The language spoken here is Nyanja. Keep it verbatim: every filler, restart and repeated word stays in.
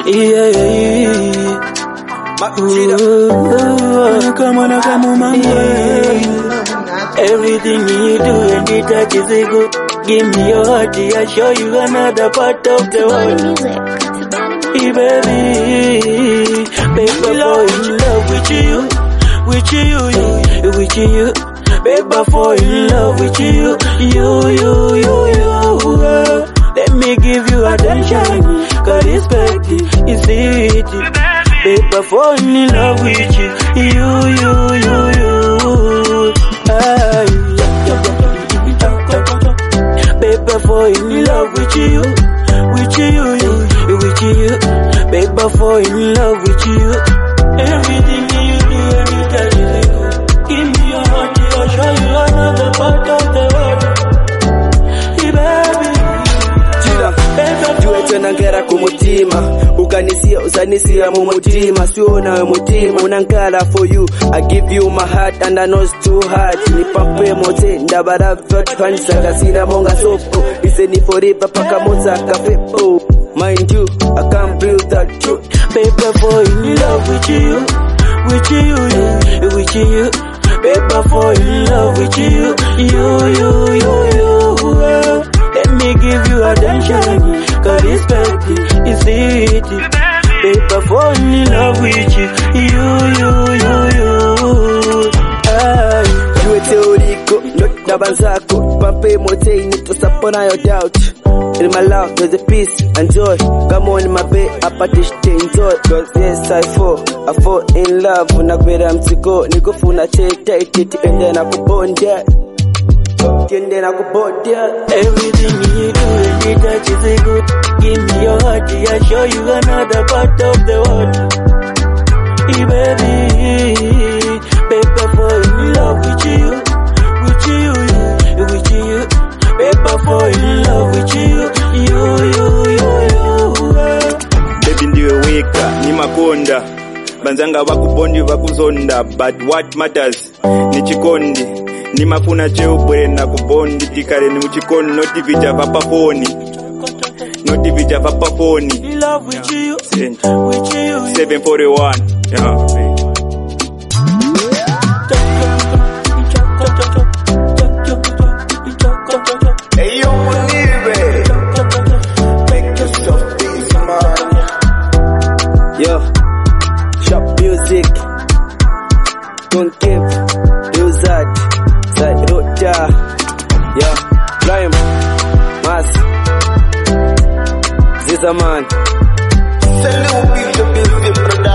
Yeah, yeah. Ooh, come on, come on, man. Everything you do and it touches is good. Give me your heart, I'll show you another part of the world. Hey, baby, baby, I fall in love with you, with you, you, with you. Baby, I fall in love with you, you, you, you, you. Let me give you attention, cause respect is sweet. Baby, I fall in love with you, you, you, you, you. Ay. Baby, I fall in love with you, with you, you, with you. Baby, I fall in love with you. Everything you do, every time you do. Give me your heart, I'll show you another part of the world. Hey, baby. Juwe chona ngera kumutima ukanisia usanisia mumutima siona we mutima unankala for you. I give you my heart and I know it's too hard. Nipampe mote ndabara fat fansa kasira monga sopo iseni forever paka moza kafepo. Mind you, I can't build that truth. Baby, I fall in love with you, with you, you, with you. Baby, I fall in love with you, you, you, you, you. Let me give you attention, cause respect is sweet. Baby, I fall in love with you, you, you, you, you. Ay. You a teorico, not nabanzako. Pampe mote initosapona your doubt. In my love, there's a peace and joy. Come on in my bed, apatish to enjoy. Cause yes, I fall, I fall in love. Unakwera mtiko, nikufuna cheta ititi and then I go bond that. And then I go bond that. Everything you do and it touches good. Give me your heart, I'll show you another part of the world. Hey, baby, baby, I fall in love with you, with you, with you. Baby, I fall in love with you, you, you, you, you. Baby ndiwe weka, ni makonda banzanga wakubondi wakuzonda. But what matters, ni chikondi. Ni mafuna cheubwere na kubondi. Tikare ni uchikondi, noti vija vapa phone. Noti vija vapa phone. In love with you, with you. seven forty-one, yeah. Hey, yo, Monire, make yourself busy, man. Yo, shop music. Don't give, use that. Side rota. Yo, Rhyme, Mass, Zizaman. Salute, be the busy production.